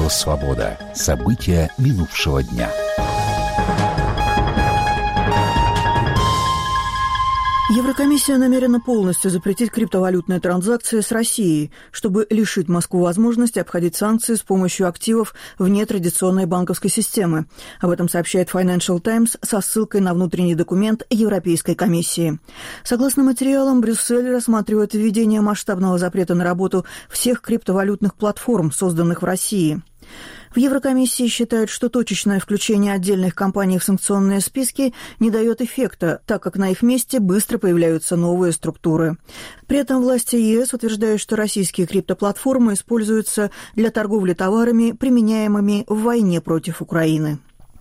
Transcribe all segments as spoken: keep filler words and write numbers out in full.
«Свобода». События минувшего дня. Еврокомиссия намерена полностью запретить криптовалютные транзакции с Россией, чтобы лишить Москву возможности обходить санкции с помощью активов вне традиционной банковской системы. Об этом сообщает Financial Times со ссылкой на внутренний документ Европейской комиссии. Согласно материалам, Брюссель рассматривает введение масштабного запрета на работу всех криптовалютных платформ, созданных в России. В Еврокомиссии считают, что точечное включение отдельных компаний в санкционные списки не дает эффекта, так как на их месте быстро появляются новые структуры. При этом власти ЕС утверждают, что российские криптоплатформы используются для торговли товарами, применяемыми в войне против Украины.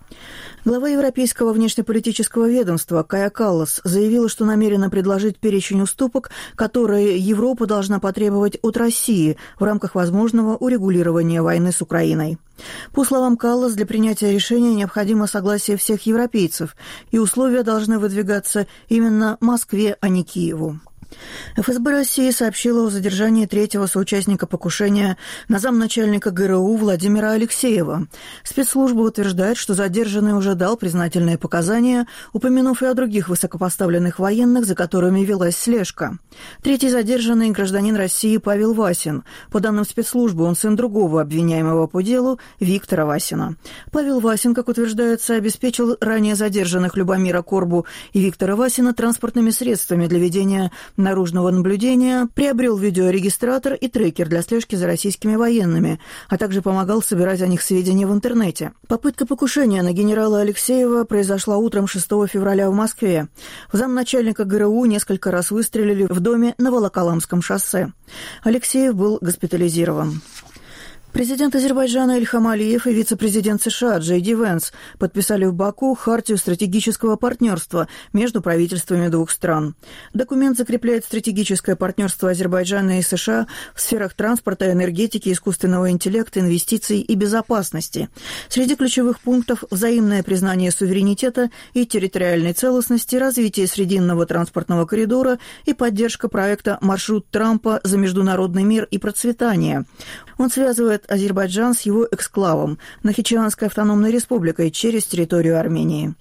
Глава Европейского внешнеполитического ведомства Кая Каллас заявила, что намерена предложить перечень уступок, которые Европа должна потребовать от России в рамках возможного урегулирования войны с Украиной. По словам Каллас, для принятия решения необходимо согласие всех европейцев, и условия должны выдвигаться именно Москве, а не Киеву. эф эс бэ России сообщила о задержании третьего соучастника покушения на замначальника гэ эр у Владимира Алексеева. Спецслужба утверждает, что задержанный уже дал признательные показания, упомянув и о других высокопоставленных военных, за которыми велась слежка. Третий задержанный – гражданин России Павел Васин. По данным спецслужбы, он сын другого обвиняемого по делу Виктора Васина. Павел Васин, как утверждается, обеспечил ранее задержанных Любомира Корбу и Виктора Васина транспортными средствами для ведения наружного наблюдения, приобрел видеорегистратор и трекер для слежки за российскими военными, а также помогал собирать о них сведения в интернете. Попытка покушения на генерала Алексеева произошла утром шестого февраля в Москве. В замначальника гэ эр у несколько раз выстрелили в доме на Волоколамском шоссе. Алексеев был госпитализирован. Президент Азербайджана Ильхам Алиев и вице-президент США Джей Ди Венс подписали в Баку хартию стратегического партнерства между правительствами двух стран. Документ закрепляет стратегическое партнерство Азербайджана и США в сферах транспорта, энергетики, искусственного интеллекта, инвестиций и безопасности. Среди ключевых пунктов – взаимное признание суверенитета и территориальной целостности, развитие срединного транспортного коридора и поддержка проекта «Маршрут Трампа за международный мир и процветание». Он связывает Азербайджан с его эксклавом – Нахичеванской автономной республикой через территорию Армении.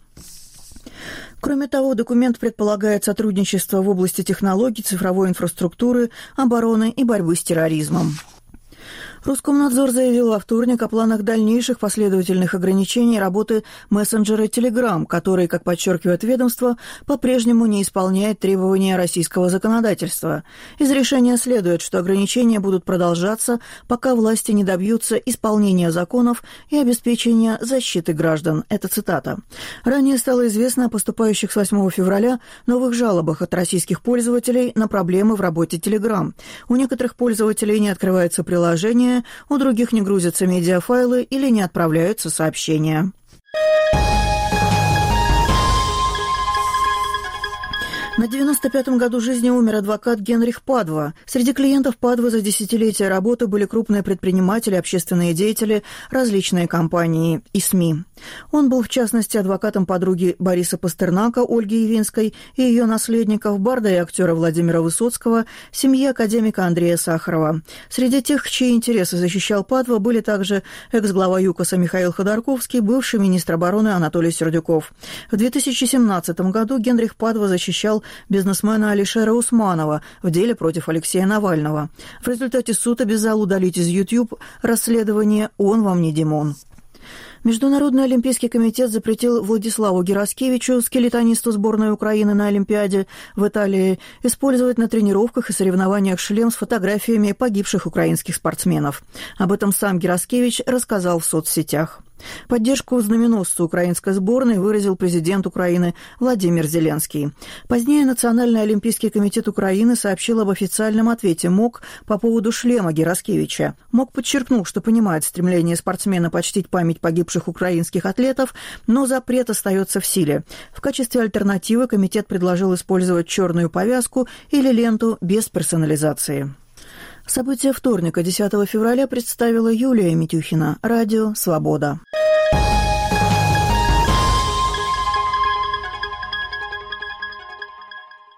Кроме того, документ предполагает сотрудничество в области технологий, цифровой инфраструктуры, обороны и борьбы с терроризмом. Роскомнадзор заявил во вторник о планах дальнейших последовательных ограничений работы мессенджера Telegram, который, как подчеркивает ведомство, по-прежнему не исполняет требования российского законодательства. Из решения следует, что ограничения будут продолжаться, пока власти не добьются исполнения законов и обеспечения защиты граждан. Это цитата. Ранее стало известно о поступающих с восьмого февраля новых жалобах от российских пользователей на проблемы в работе Telegram. У некоторых пользователей не открывается приложение, у других не грузятся медиафайлы или не отправляются сообщения. На девяносто пятом году жизни умер адвокат Генрих Падва. Среди клиентов Падвы за десятилетия работы были крупные предприниматели, общественные деятели, различные компании и СМИ. Он был, в частности, адвокатом подруги Бориса Пастернака, Ольги Явинской, и ее наследников, барда и актера Владимира Высоцкого, семьи академика Андрея Сахарова. Среди тех, чьи интересы защищал Падва, были также экс-глава ЮКОСа Михаил Ходорковский, бывший министр обороны Анатолий Сердюков. В две тысячи семнадцатом году Генрих Падва защищал бизнесмена Алишера Усманова в деле против Алексея Навального. В результате суд обязал удалить из YouTube расследование «Он вам не Димон». Международный олимпийский комитет запретил Владиславу Гераскевичу, скелетонисту сборной Украины на Олимпиаде в Италии, использовать на тренировках и соревнованиях шлем с фотографиями погибших украинских спортсменов. Об этом сам Гераскевич рассказал в соцсетях. Поддержку знаменосцу украинской сборной выразил президент Украины Владимир Зеленский. Позднее Национальный олимпийский комитет Украины сообщил об официальном ответе МОК по поводу шлема Гераскевича. МОК подчеркнул, что понимает стремление спортсмена почтить память погибших украинских атлетов, но запрет остается в силе. В качестве альтернативы комитет предложил использовать черную повязку или ленту без персонализации. События вторника, десятого февраля, представила Юлия Митюхина. Радио «Свобода».